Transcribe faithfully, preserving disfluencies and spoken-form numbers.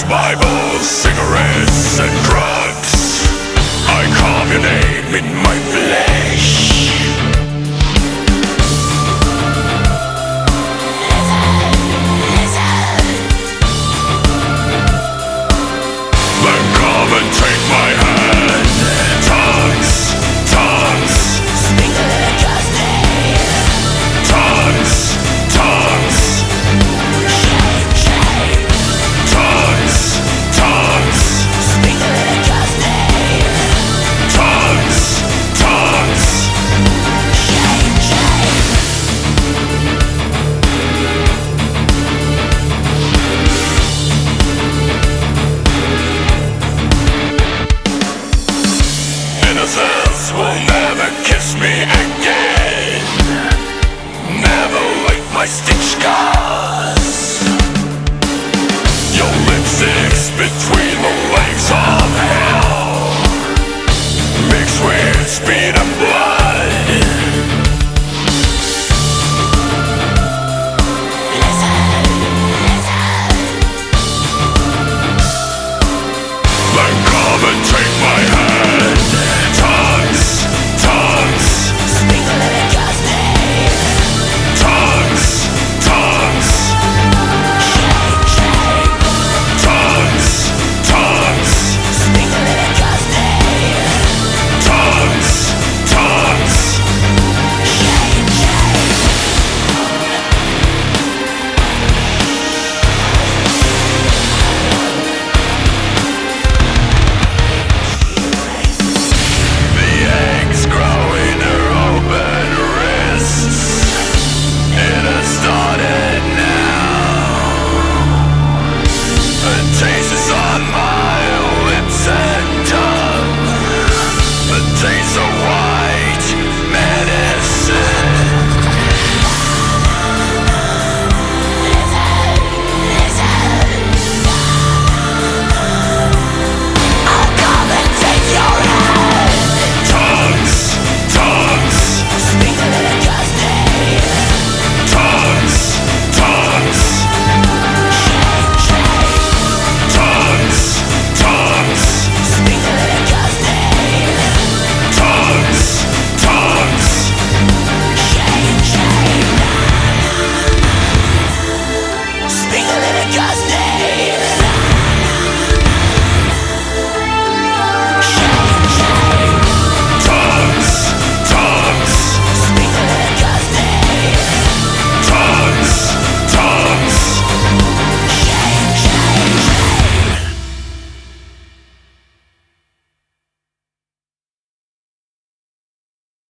Bible, cigarettes and drugs. I carve your name in my flesh. Then come and take my hand. Tongues, tongues, Speak a little trusty. tongues, tongues, Shame, shame. tongues, tongues, Speak a little trusty. tongues, tongues. Shame, shame. Innocence will never kiss me again. Never lick my stitch scars. Your lipstick's between the legs of hell, mixed with speed